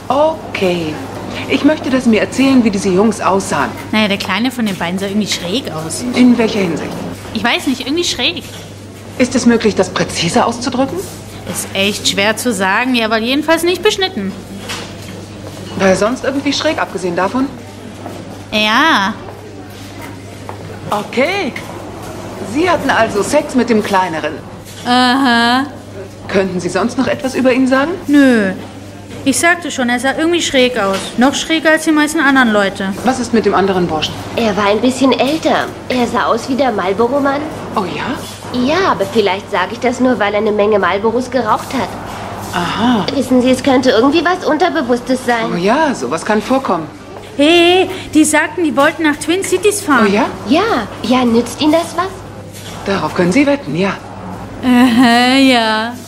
Okay. Ich möchte, dass Sie mir erzählen, wie diese Jungs aussahen. Naja, der Kleine von den beiden sah irgendwie schräg aus. In welcher Hinsicht? Ich weiß nicht, irgendwie schräg. Ist es möglich, das präzise auszudrücken? Ist echt schwer zu sagen, ja, aber jedenfalls nicht beschnitten. War er sonst irgendwie schräg, abgesehen davon? Ja. Okay. Sie hatten also Sex mit dem Kleineren. Aha. Könnten Sie sonst noch etwas über ihn sagen? Nö. Ich sagte schon, er sah irgendwie schräg aus. Noch schräger als die meisten anderen Leute. Was ist mit dem anderen Burschen? Er war ein bisschen älter. Er sah aus wie der Marlboro-Mann. Oh ja? Ja, aber vielleicht sage ich das nur, weil er eine Menge Marlboros geraucht hat. Aha. Wissen Sie, es könnte irgendwie was Unterbewusstes Oh sein. ja, sowas kann vorkommen. Hey, die sagten, die wollten nach Twin Cities Oh fahren. ja? Ja, nützt Ihnen das was? Darauf können Sie wetten, ja. Aha, ja.